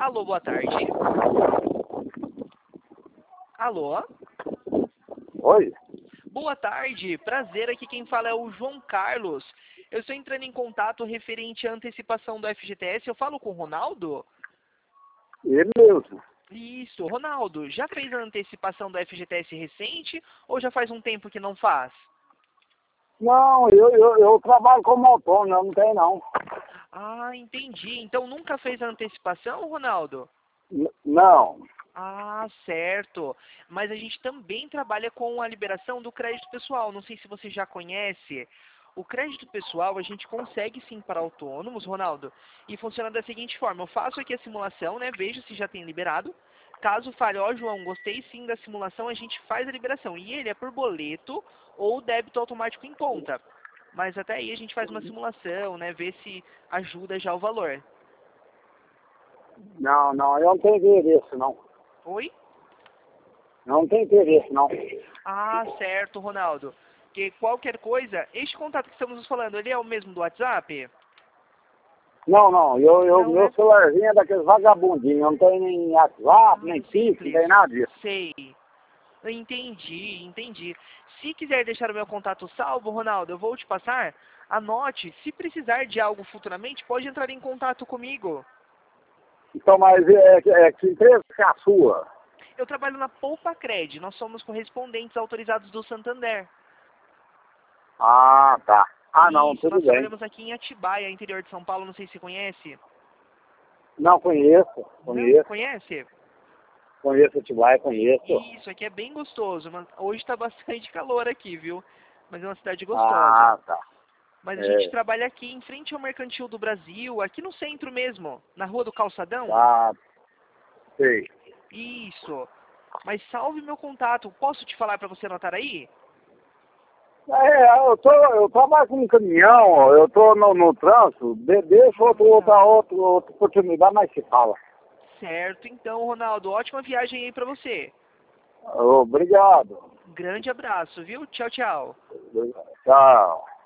Alô, boa tarde. Alô? Oi? Boa tarde, prazer, aqui quem fala é o João Carlos. Eu estou entrando em contato referente à antecipação do FGTS, eu falo com o Ronaldo? Ele mesmo. Isso, Ronaldo, já fez a antecipação do FGTS recente ou já faz um tempo que não faz? Não, eu trabalho como autônomo, eu não tenho não. Ah, entendi. Então nunca fez a antecipação, Ronaldo? Não. Ah, certo. Mas a gente também trabalha com a liberação do crédito pessoal. Não sei se você já conhece. O crédito pessoal a gente consegue sim para autônomos, Ronaldo. E funciona da seguinte forma: eu faço aqui a simulação, né? Vejo se já tem liberado. Caso fale, ó, João, gostei sim da simulação, a gente faz a liberação. E ele é por boleto ou débito automático em conta. Mas até aí a gente faz uma simulação, né? Ver se ajuda já o valor. Não, eu não tenho interesse não. Oi? Não tenho interesse não. Ah, certo, Ronaldo. Que qualquer coisa, este contato que estamos nos falando, ele é o mesmo do WhatsApp? Não, Não, meu né? celularzinho é daqueles vagabundinhos, não tem nem WhatsApp, nem Pix, não tem nada disso. Sei. Entendi. Se quiser deixar o meu contato salvo, Ronaldo, eu vou te passar. Anote, se precisar de algo futuramente, pode entrar em contato comigo. Então, mas que empresa que é a sua? Eu trabalho na Poupa Cred, nós somos correspondentes autorizados do Santander. Ah, tá. Ah, não, Isso, tudo nós bem. trabalhamos aqui em Atibaia, interior de São Paulo, não sei se conhece. Não, conheço, Não? conheço. Conhece? Conheço Atibaia, conheço. Isso, aqui é bem gostoso. Hoje está bastante calor aqui, viu? Mas é uma cidade gostosa. Ah, tá. Mas a gente É, trabalha aqui em frente ao Mercantil do Brasil, aqui no centro mesmo, na Rua do Calçadão. tá, sei. Isso. Mas salve meu contato. Posso te falar para você anotar aí? Eu trabalho com um caminhão, eu tô no trânsito, deixa outra oportunidade, mas se fala. Certo, então, Ronaldo. Ótima viagem aí para você. Obrigado. Grande abraço, viu? Tchau, tchau. Tchau.